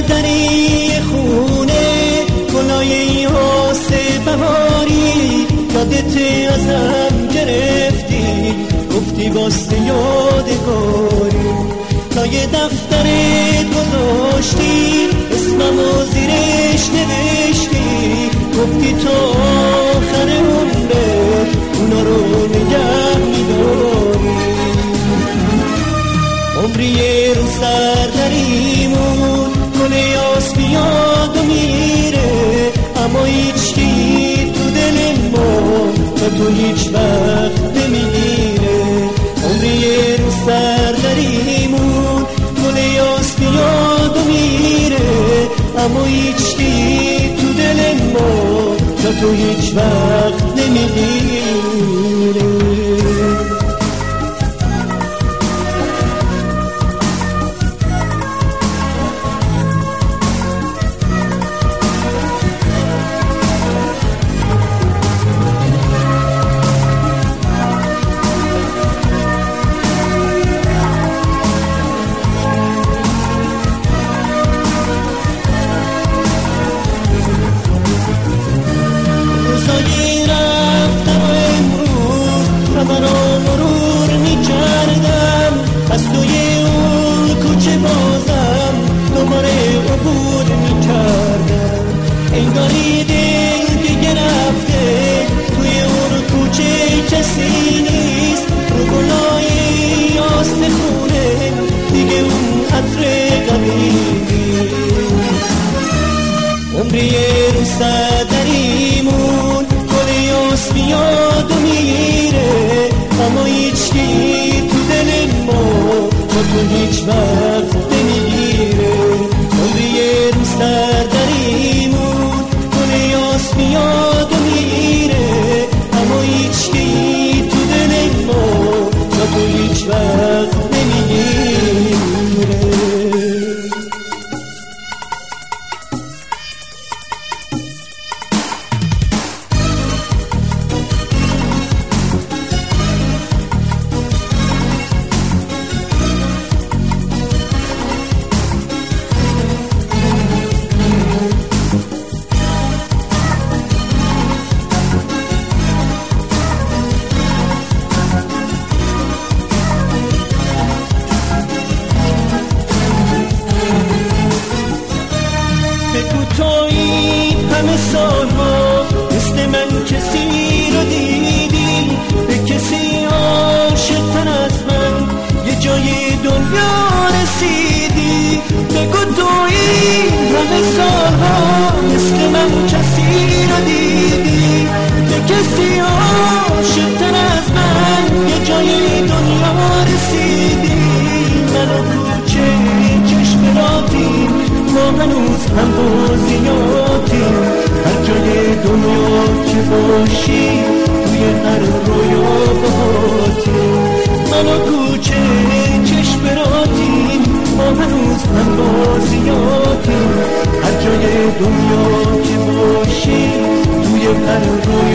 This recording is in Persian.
دری خونه گلای آسه بهاری یادت ازم گرفتی گفتی واسه یادگاری لای دفترت گذاشتی اسممو زیرش نوشتی گفتی تو آخر عمرت اونا رو نگه میداری عمری رو سر دریمون گل یاس بیاد و میره اما هیچکی تو دل ما تا تو هیچ وقت نمیگیره عمری رو سر دریمون گل یاس بیاد و میره اما هیچکی تو دل ما تا تو هیچ وقت نمیگیره انگاری دل که گرفته توی اون کوچه کسی نیست رو گلای آسته خونه دیگه اون عطر قدیمی عمری رو صدریمون گل آس بیاد و میره اما هیچکی تو دل ما با تو هیچ وقت نمیگیره عمری رو صدریمون میاد و میره اما هیچکی تو دل ما تا تو هیچ وقت نمیگیره همه سالها مثل من کسی رو دیدی به کسی عاشق‌تر از من یه جای دنیا رسیدی بگو تویی همه سالها مثل من کسی رو دیدی به کسی عاشق‌تر از من یه جای دنیا رسیدی منو کوچه چشم راتی ما هنوز هم بازیاتیم هر جای دنیا که باشی توی هر رویا باهاتیم منو کوچه چشم براتیم ما هنوز هم بازیاتیم هر جای دنیا که باشی توی هر رویا